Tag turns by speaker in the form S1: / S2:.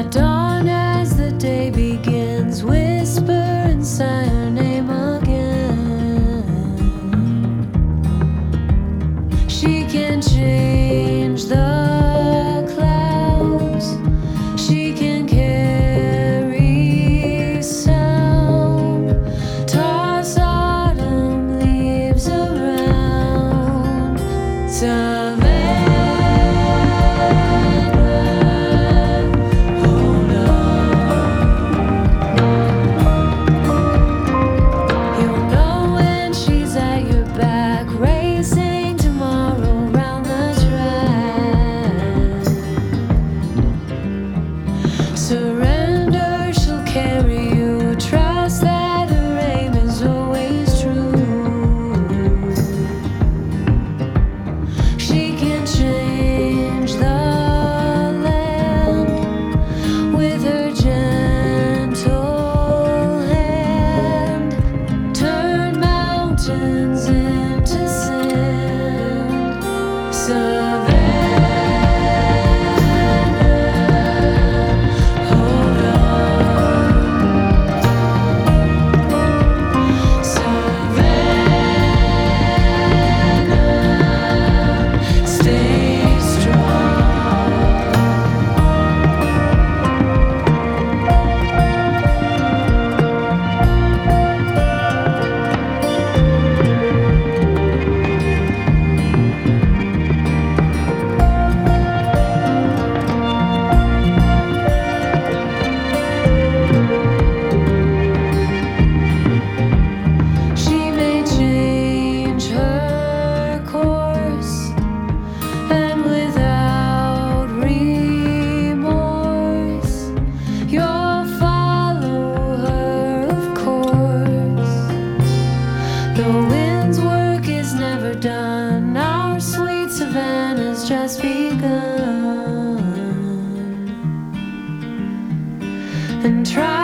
S1: At dawn, as the day begins, whisper and sigh her name again. She can change the clouds, she can carry sound, toss autumn leaves around. Surrender, she'll carry you. Trust that her aim is always true. She can change the land with her gentle hand, turn mountains into sand. The wind's work is never done. Our sweet Savannah's just begun. And try